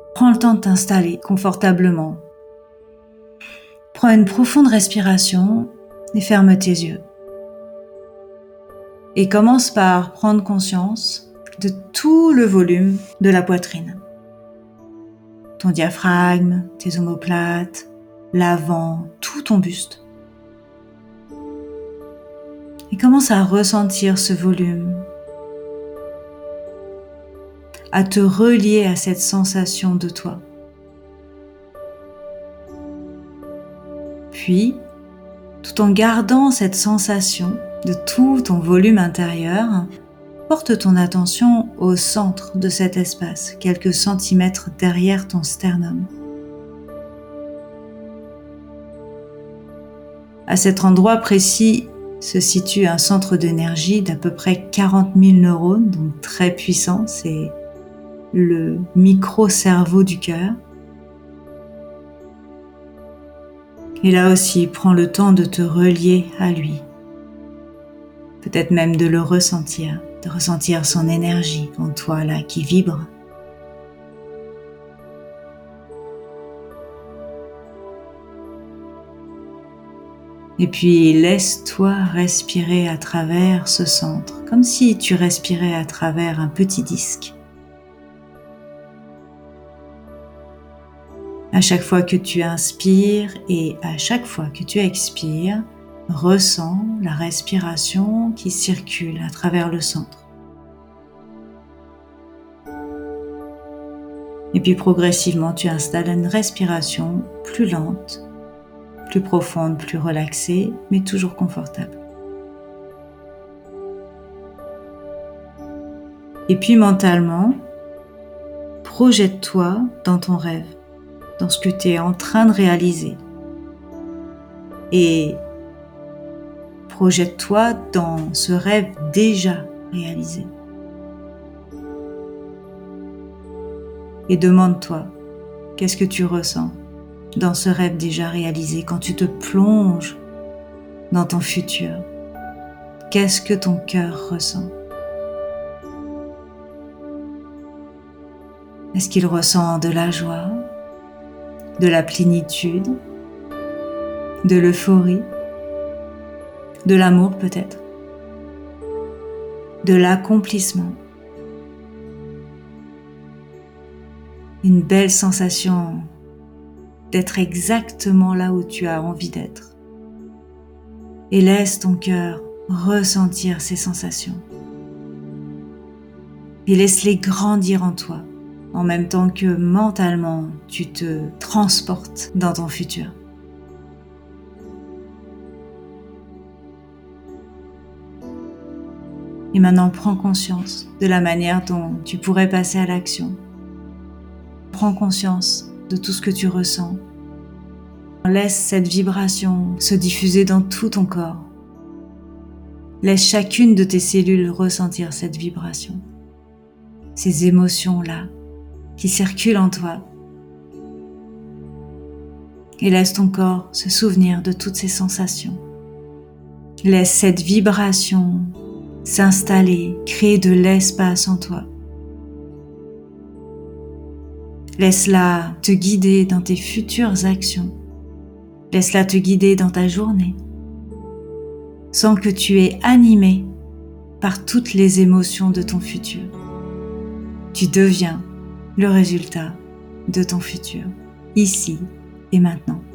Prends le temps de t'installer confortablement. Prends une profonde respiration et ferme tes yeux. Et commence par prendre conscience de tout le volume de la poitrine. Ton diaphragme, tes omoplates, l'avant, tout ton buste. Et commence à ressentir ce volume, à te relier à cette sensation de toi. Puis, tout en gardant cette sensation de tout ton volume intérieur, porte ton attention au centre de cet espace, quelques centimètres derrière ton sternum. À cet endroit précis se situe un centre d'énergie d'à peu près 40 000 neurones, donc très puissant, c'est le micro-cerveau du cœur. Et là aussi, prends le temps de te relier à lui. Peut-être même de le ressentir, de ressentir son énergie en toi là qui vibre. Et puis laisse-toi respirer à travers ce centre, comme si tu respirais à travers un petit disque. À chaque fois que tu inspires et à chaque fois que tu expires, ressens la respiration qui circule à travers le centre. Et puis progressivement, tu installes une respiration plus lente, plus profonde, plus relaxée, mais toujours confortable. Et puis mentalement, projette-toi dans ton rêve, dans ce que tu es en train de réaliser. Et projette-toi dans ce rêve déjà réalisé. Et demande-toi, qu'est-ce que tu ressens dans ce rêve déjà réalisé quand tu te plonges dans ton futur? Qu'est-ce que ton cœur ressent? Est-ce qu'il ressent de la joie, de la plénitude, de l'euphorie, de l'amour peut-être, de l'accomplissement? Une belle sensation d'être exactement là où tu as envie d'être. Et laisse ton cœur ressentir ces sensations. Et laisse-les grandir en toi, en même temps que mentalement, tu te transportes dans ton futur. Et maintenant, prends conscience de la manière dont tu pourrais passer à l'action. Prends conscience de tout ce que tu ressens. Laisse cette vibration se diffuser dans tout ton corps. Laisse chacune de tes cellules ressentir cette vibration, ces émotions-là qui circulent en toi. Et laisse ton corps se souvenir de toutes ces sensations. Laisse cette vibration s'installer, créer de l'espace en toi. Laisse-la te guider dans tes futures actions. Laisse-la te guider dans ta journée. Sens que tu es animé par toutes les émotions de ton futur. Tu deviens le résultat de ton futur, ici et maintenant.